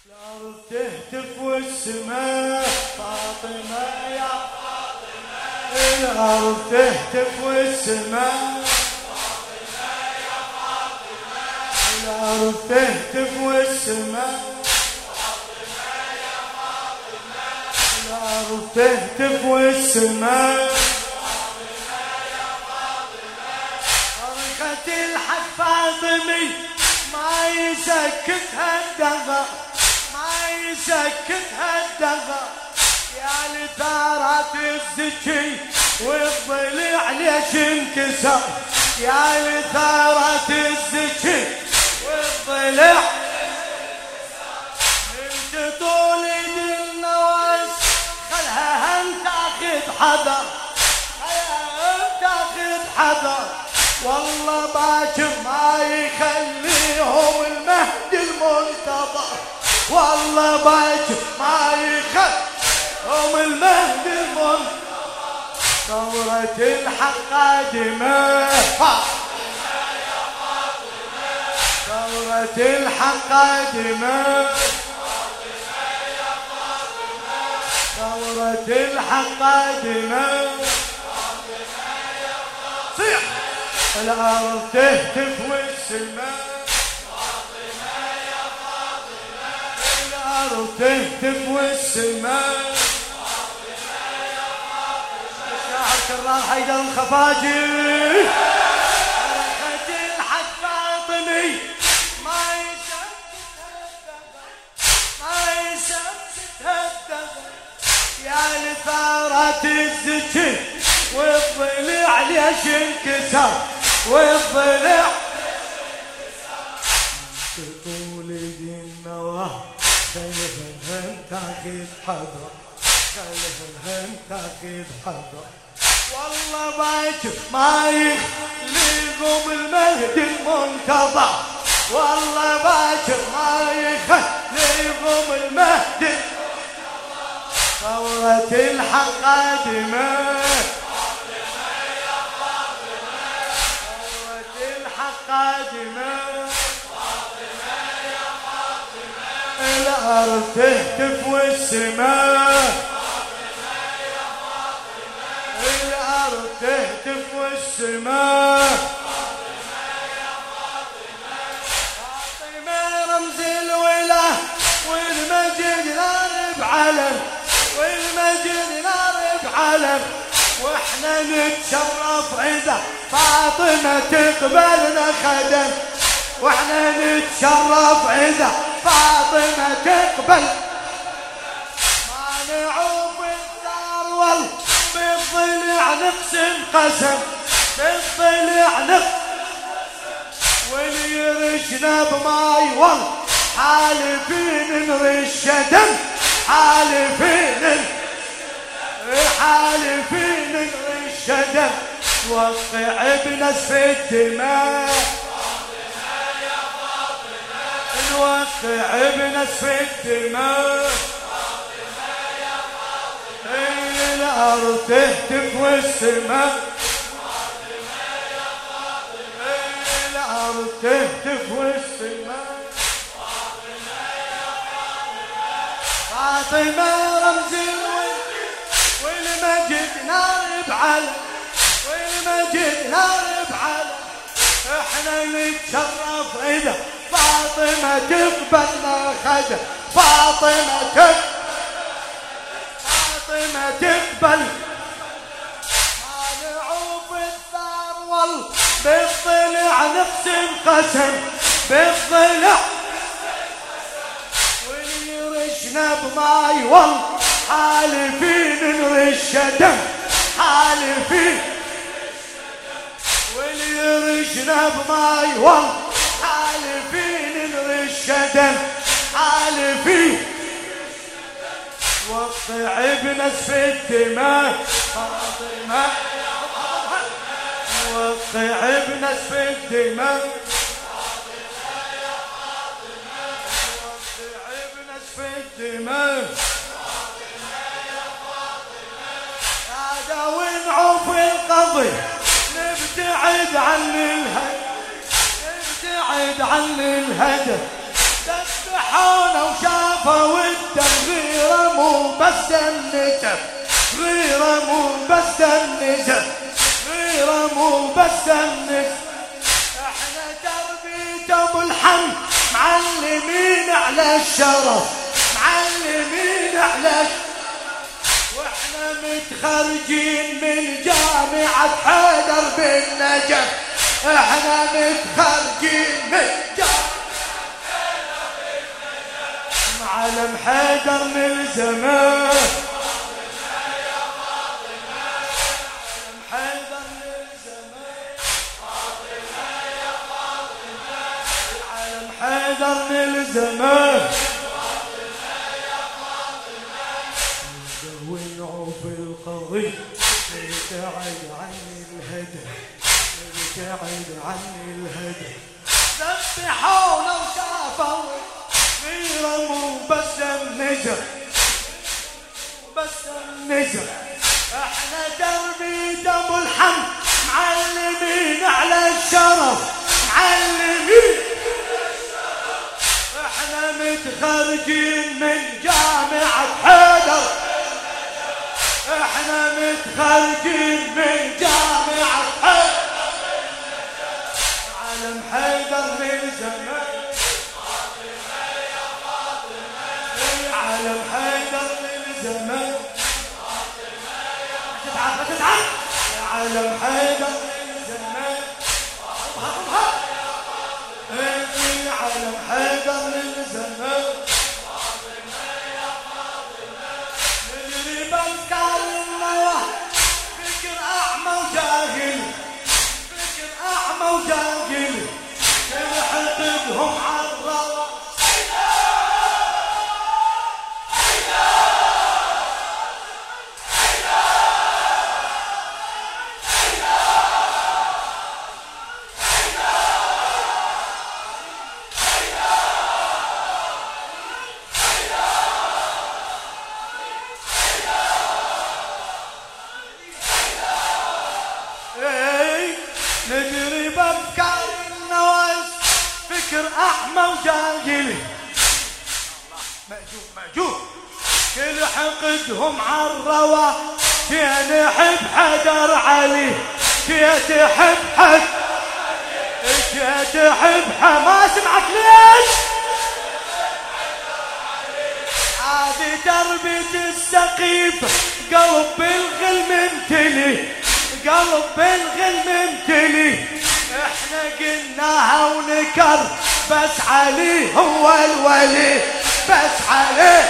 الأرض تهتف والسماء فاطمة يا فاطمة. الأرض تهتف والسماء فاطمة يا فاطمة. الأرض تهتف والسماء فاطمة يا فاطمة. الأرض تهتف والسماء فاطمة يا فاطمة. صرخة الحق فاطمي ما يسكتها الدغى، ما يسكتها الدغى. يا لثارات الزكي والضلع ليش انكسر. يا لثارات الزكي والضلع انت طول النواس خلها هم تاخذ حذر، خلها هم تاخذ حذر. والله باكر ما يخليهم المهدي المنتظر. والله باكر ما يخليهم المهدي المنتظر. ثورة الحق قادمة فاطمة يا فاطمة. ثورة الحق قادمة فاطمة يا فاطمة. ثورة الحق قادمة فاطمة يا فاطمة. الأرض تهتف والسماء فاطمة يا فاطمة. الأرض تهتف والسماء فاطمة يا فاطمة. الشاعر كرار حيدر الخفاجي. صرخة الحق فاطمي ما يسكتها الدغى، ما يسكتها الدغى. يا لثارات الزكي والضلع ليش انكسر، والضلع طول النواه خلهم تاخذ حذر، خلهم تاخذ حذر. والله باكر ما يخليهم المهدي المنتظر. والله باكر ما يخليهم المهدي المنتظر. ثورة الحق قادمة قادمة فاطمة يا فاطمة. الأرض تهتف والسماء فاطمة يا فاطمة. الأرض تهتف والسماء فاطمة يا فاطمة. فاطمة رمز الولاء والمجد نار بعلم، والمجد نار بعلم. واحنا نتشرف عذا فاطمة تقبلنا خدم، واحنا نتشرف عذا فاطمة تقبل. ما نعوف الدار والله بالضلع نقسم قسم، بالضلع نقسم واللي يرشنا بماي والله حالفين نرش دم، حالفين حالفين نرش دم. نوقع بنسف الدماء فاطمة يا فاطمة. نوقع بنسف الدماء فاطمة يا فاطمة. الأرض تهتف والسماء فاطمة يا فاطمة. الأرض تهتف والسماء فاطمة يا فاطمة. فاطمة رمز والمجد نار بعلم، والمجد نار بعلم. احنا نتشرف اذا فاطمة تقبلنا خدم، فاطمة تقبل، فاطمة تقبل. ما نعوف الثار والله بالضلع نقسم قسم، بالضلع واللي يرشنا بماي والله حالفين نرش دم، حالفين واللي يرشنا بماي والله حالفين نرش دم، حالفين. وقع بنسف الدماء فاطمة، وقع بنسف الدماء فاطمة يا فاطمة. وقع بنسف الدماء ونعوف القضية نبتعد عن الهدف، نبتعد عن الهدف. ذبحونا وشافوا الصفا والدم غيره مو بس النجف غيره مو بس النجف غيره مو بس النجف احنا تربية ابو الحمد معلمين على الشرف معلمين على الشرف واحنا متخرجين من جامعة حيدر بالنجف احنا متخرجين من جامعة حيدر بالنجف معلم حيدر من زمان حيدر من زمان ونعوف القضية ابتعد عني الهدى ابتعد عني الهدى سبحونا وشافوا غيره مو بس النجف بس النجف احنا دربي ابو الحمد معلمين على الشرف معلمين احنا متخرجين من جامعة حيدر احنا متخرجين من جامعة حيدر علم حيدر من زمان علم حيدر من زمان تتعب علم حيدر من زمان علم حيدر من زمان ندري بأفكار النواه فكر أعمى وجاهل فكر أعمى وجاهل نحقدهم على الروى ندري بأفكار النواس فكر أعمى وجاهل مأجور كل حقدهم عالروا كي نحب حدر علي كي تحب حد كي تحب ما سمعك ليش عادي دربة السقيف قلب الغل ممتلي قلب الغل ممتلي احنا قلناها ونكر بس علي هو الولي بس علي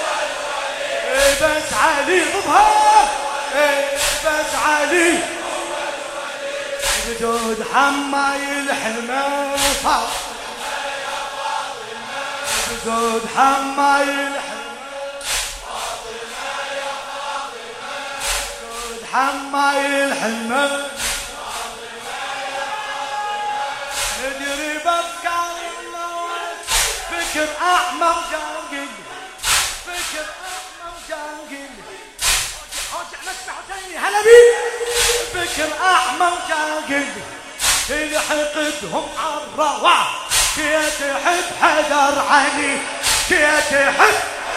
بس علي ضبها بس علي بجود حماي الحمى بجود حماي الحمى حماي الحمى ندري بأفكار النواس فكر أعمى وجاهل فكر أعمى وجاهل نسمع تاني هلا بي فكر أعمى وجاهل اللي حقدهم عالروا كي تحب حدر علي كي تحب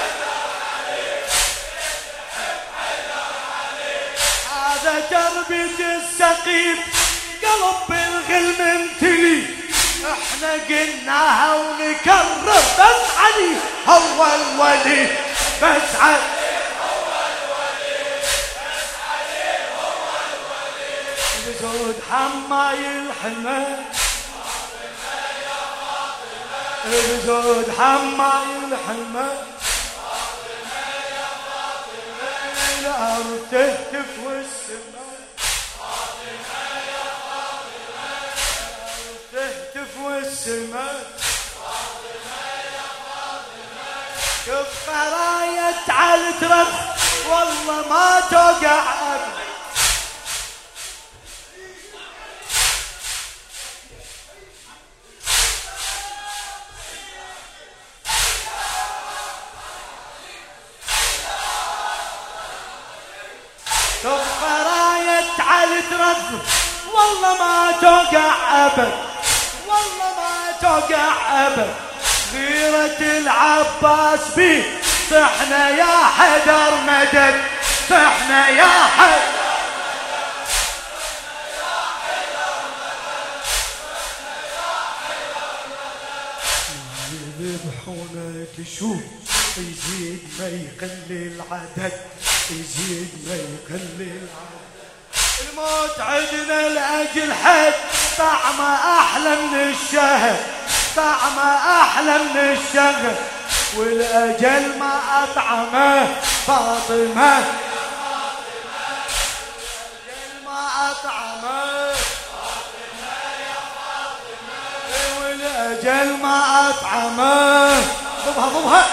هذا تربية السقيف قلب الغل ممتلي احنا قلناها ونكرر بس علي هو الولي بس علي هو الولي بس علي هو الولي بجود حماي الحمى بجود حماي الحمى الأرض تهتف والسماء فاطمة يا فاطمة الأرض تهتف والسماء فاطمة يا فاطمة كف راية على الترف والله ما توقع أبدا كف راية على الترف والله ما توقع أبد والله ما توقع أبد غيرة غيرة العباس بيه صحنا يا حيدر مدد صحنا يا حيدر يذبحونا تشوف يزيد ما يقل العدد يزيد ما يقل العدد الموت عدنا لأجل حد طعمه أحلى من الشهد طعمه أحلى من الشهد والأجل ما أطعمه فاطمة الأجل ما أطعمه والأجل ما أطعمه ضبها ضبها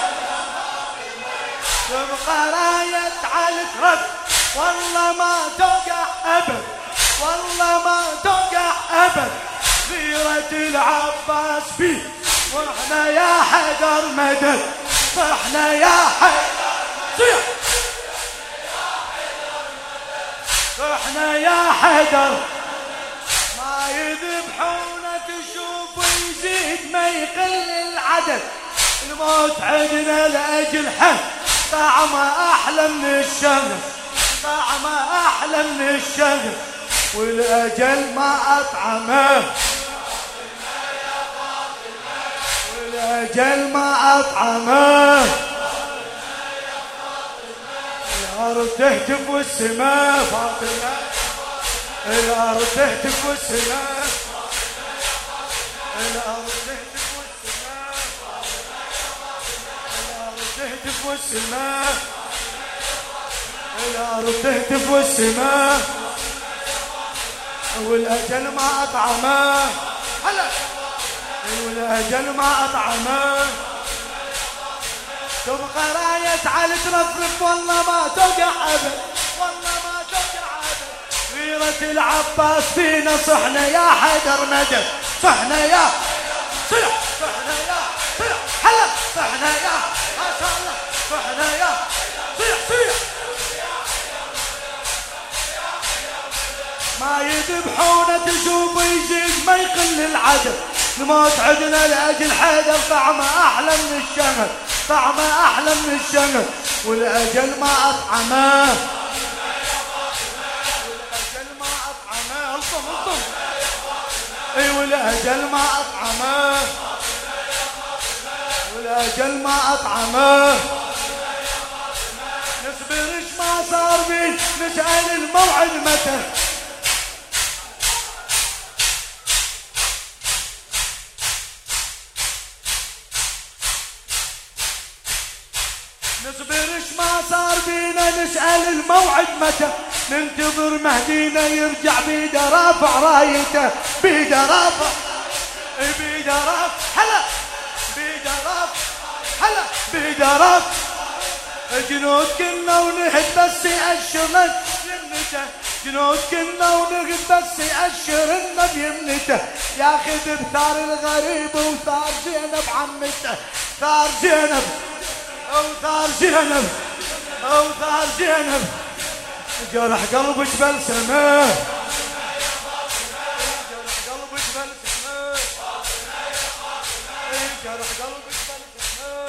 تبقى راية على الترب والله ما توقع أبد والله ما توقع أبد غيرة العباس بيه واحنا يا حيدر مدد صحنا يا حيدر صحنا يا حيدر ما يذبحونا تشوف ويزيد ما يقل العدد الموت عندنا لأجل حد طعمه أحلى من الشمس طعمه أحلى من الشمس والأجل ما أطعمه والأجل ما أطعمه الأرض تهتف والسماء فاطمة الأرض تهتف والسماء الأرض تهتف والسماء الأرض تهتف والسماء الأرض تهتف والسماء والأجل ما أطعمه هلا والأجل ما أطعمه تبقى راية على ترفرف والله ما توقع أبد والله ما توقع أبد غيرة العباس فينا صحنا يا حيدر مدد صحنا يا صيح صحنا يا صيح هلا صحنا يا ما شاء الله صحنا يا صيح صيح ما يذبحونا تشوف يزيد ما يقل العدد الموت عدنا لأجل حيدر طعمه أحلى من الشمس طعمه أحلى من الشمس والأجل ما أطعمه والأجل ما أطعمه الطم الطم اي والأجل ما أطعمه والأجل ما أطعمه نصبر ايش ما صار بي نسأل الموعد متى نصبر ايش ما صار بينا نسأل الموعد متى ننتظر مهدينا يرجع بيده رافع رايته بيده رافع بيده رافع هلا بيده رافع هلا بيده رافع جنود كنا ونهد بس يأشرنا بيمنته جنود كنا ونهد بس يأشرنا بيمنته ياخذ بثار الغريب وثار زينب عمته ثار زينب أوثار زينب أوثار زينب جرح قلبك بلسمه جرح قلبك بلسمه جرح قلبك بلسمه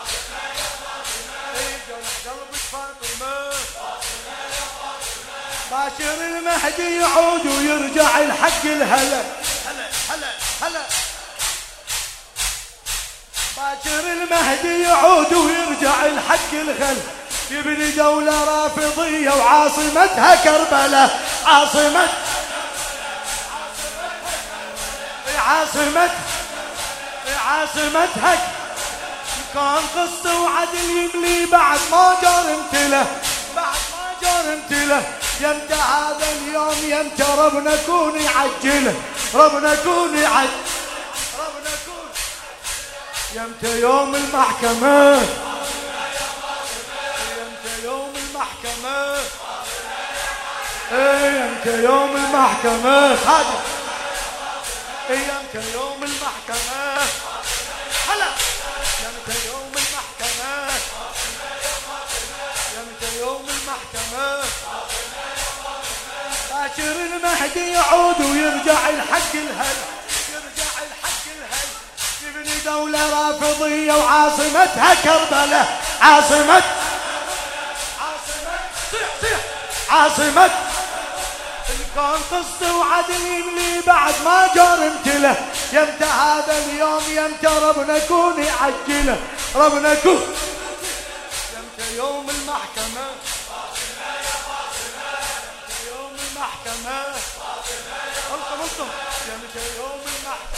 جرح قلبك فاطمة باشر المهدي يعود ويرجع الحق الهلا هلا هلا هلا باكر المهدي يعود ويرجع الحق الخل يبني دولة رافضية وعاصمتها كربلاء عاصمتها كان قصة وعدل يملي بعد ما جرمت له يمتى هذا اليوم يمتى ربنا كون يعجله يمتى يوم المحكمة يمتى يوم المحكمة يمتى يوم المحكمة خادم يمتى يوم المحكمة هلا يمتى يوم المحكمة يمتى يوم المحكمة باكر المهدي يعود ويرجع الحق الهل يبني دولة رافضية وعاصمتها كربلاء. عاصمة الكون قصة وعدل يملي بعد ما جرمت له. يمتى هذا اليوم يمتى ربنا يكون يعجله. ربنا يكون يمتى يوم المحكمة. يوم المحكمة. يمتى يوم المحكمة.